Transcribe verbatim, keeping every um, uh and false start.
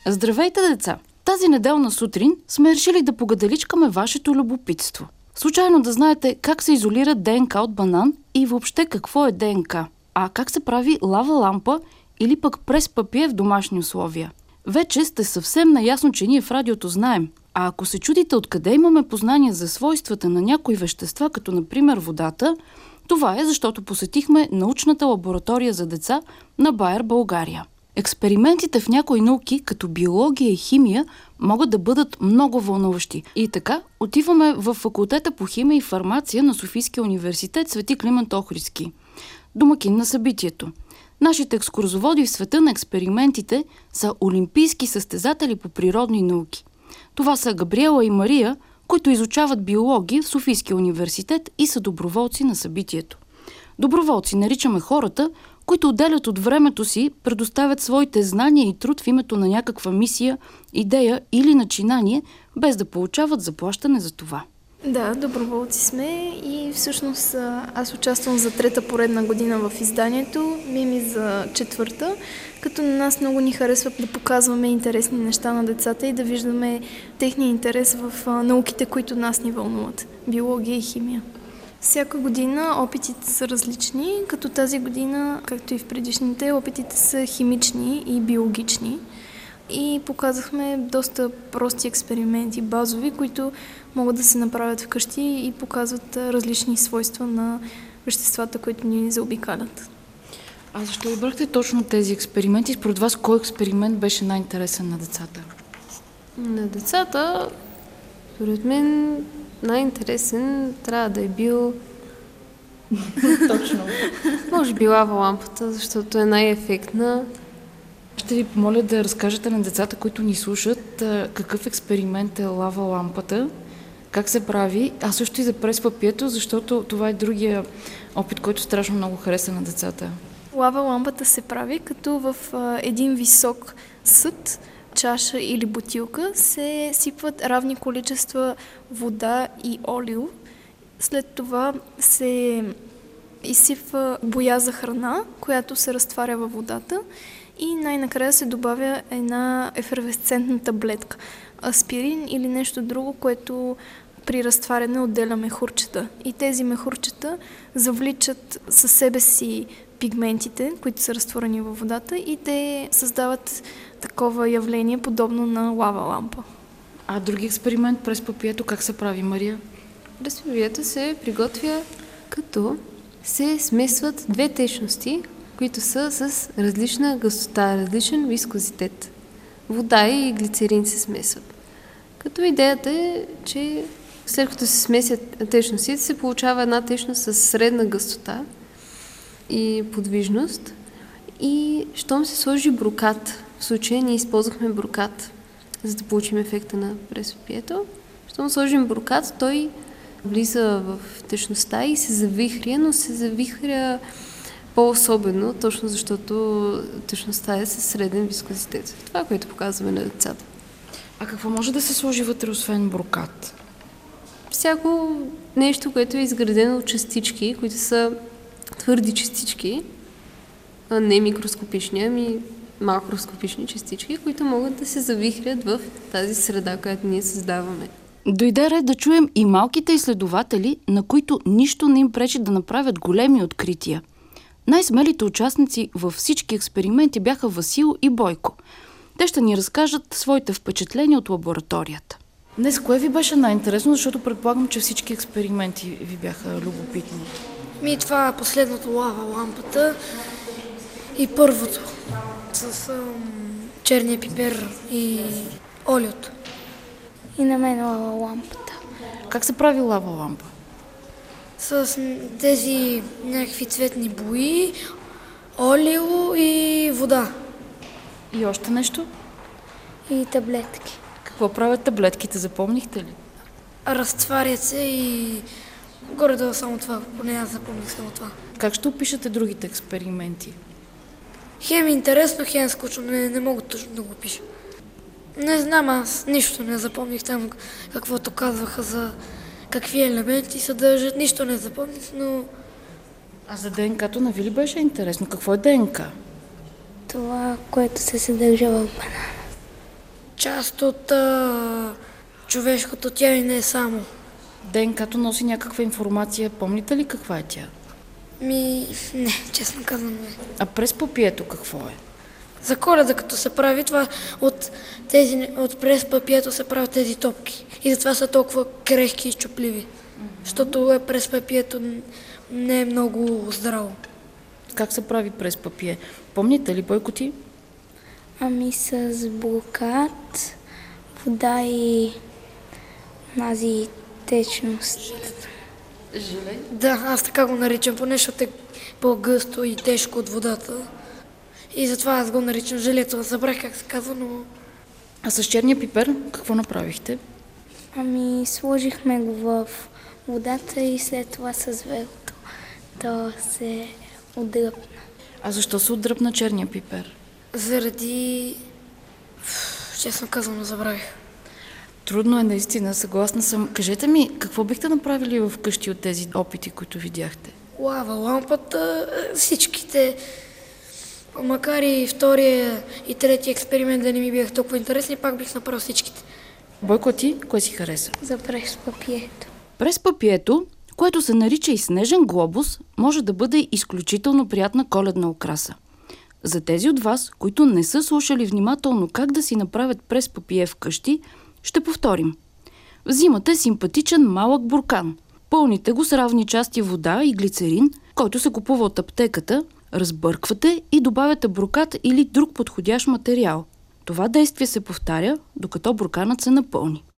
Здравейте, деца! Тази неделна сутрин сме решили да погаделичкаме вашето любопитство. Случайно да знаете как се изолира ДНК от банан и въобще какво е ДНК, а как се прави лава лампа или пък прес папие в домашни условия. Вече сте съвсем наясно, че ние в радиото знаем. А ако се чудите откъде имаме познание за свойствата на някои вещества, като например водата, това е защото посетихме научната лаборатория за деца на Байер, България. Експериментите в някои науки, като биология и химия, могат да бъдат много вълнуващи. И така, отиваме в факултета по химия и фармация на Софийския университет Свети Климент Охридски, домакин на събитието. Нашите екскурзоводи в света на експериментите са олимпийски състезатели по природни науки. Това са Габриела и Мария, които изучават биология в Софийския университет и са доброволци на събитието. Доброволци наричаме хората, които отделят от времето си, предоставят своите знания и труд в името на някаква мисия, идея или начинание, без да получават заплащане за това. Да, доброволци сме и всъщност аз участвам за трета поредна година в изданието, Мими за четвърта, като на нас много ни харесва да показваме интересни неща на децата и да виждаме техния интерес в науките, които нас ни вълнуват – биология и химия. Всяка година опитите са различни, като тази година, както и в предишните, опитите са химични и биологични. И показахме доста прости експерименти, базови, които могат да се направят вкъщи и показват различни свойства на веществата, които ни заобикалят. А защо вибрахте точно тези експерименти? Според вас, кой експеримент беше най-интересен на децата? На децата, според мен, най-интересен трябва да е бил... Точно. Може би лава лампата, защото е най-ефектна. Ще ви помоля да разкажете на децата, които ни слушат, какъв експеримент е лава лампата, как се прави, а също и за прес папието, защото това е другия опит, който страшно много хареса на децата. Лава лампата се прави, като в един висок съд, чаша или бутилка се сипват равни количества вода и олио. След това се изсипва боя за храна, която се разтваря във водата и най-накрая се добавя една ефервесцентна таблетка, аспирин или нещо друго, което при разтваряне отделя мехурчета. И тези мехурчета завличат със себе си пигментите, които са разтворени във водата и те създават такова явление, подобно на лава лампа. А други експеримент през папието как се прави, Мария? През папието се приготвя като се смесват две течности, които са с различна гъстота, различен вискозитет. Вода и глицерин се смесват. Като идеята е, че след като се смесят течностите, се получава една течност с средна гъстота и подвижност. И щом се сложи брокат, в случая ние използвахме брокат, за да получим ефекта на през папието. Щом сложим брокат, той влиза в течността и се завихря, но се завихря по-особено, точно защото течността е със среден вискозитет. Това, което показваме на децата. А какво може да се сложи вътре, освен брокат? Всяко нещо, което е изградено от частички, които са твърди частички, а не микроскопични, ами макроскопични частички, които могат да се завихрят в тази среда, която ние създаваме. Дойде ред да чуем и малките изследователи, на които нищо не им пречи да направят големи открития. Най-смелите участници във всички експерименти бяха Васил и Бойко. Те ще ни разкажат своите впечатления от лабораторията. Днес кое ви беше най-интересно, защото предполагам, че всички експерименти ви бяха любопитни? Ми това е последното лава лампата и първото с ам, черния пипер и олиото. И на мен лава лампата. Как се прави лава лампа? С тези някакви цветни бои, олио и вода. И още нещо? И таблетки. Какво правят таблетките, запомнихте ли? Разтварят се и горе-долу само това, поне аз запомних само това. Как ще опишете другите експерименти? Хем интересно, хем скучно, не, не мога точно да го пиша. Не знам, аз нищо не запомних там, каквото казваха за какви елементи съдържат, нищо не запомних, но... А за ДНК-то на ви ли беше интересно? Какво е ДНК? Това, което се съдържа в банана. част от а, човешкото тяло и не е само. ДНК-то носи някаква информация. Помните ли каква е тя? Ми, не, честно казвам не. А през папието какво е? За Коледа като се прави това, от, тези, от през папието се правят тези топки. И затова са толкова крехки и чупливи. Mm-hmm. Защото е през папието не е много здраво. Как се прави през папие? Помните ли, Бойко, ти? Ами с брокат, вода и нази течност. Желе. Да, аз така го наричам, поне защото е по-гъсто и тежко от водата. И затова аз го наричам желето. Забрах как се казва, но... А с черния пипер какво направихте? Ами сложихме го в водата и след това с велото то се отдръпна. А защо се отдръпна черния пипер? Заради... Честно казвам, забравих. Трудно е наистина, съгласна съм. Кажете ми, какво бихте направили в къщи от тези опити, които видяхте? Лава, лампата, всичките. Макар и втория и третия експеримент да не ми бях толкова интересни, пак бих направил всичките. Бойко, ти кое си хареса? За през папието. През папието, което се нарича и снежен глобус, може да бъде изключително приятна коледна украса. За тези от вас, които не са слушали внимателно как да си направят през папие вкъщи, ще повторим. Взимате симпатичен малък буркан. Пълните го с равни части вода и глицерин, който се купува от аптеката, разбърквате и добавяте брокат или друг подходящ материал. Това действие се повтаря, докато бурканът се напълни.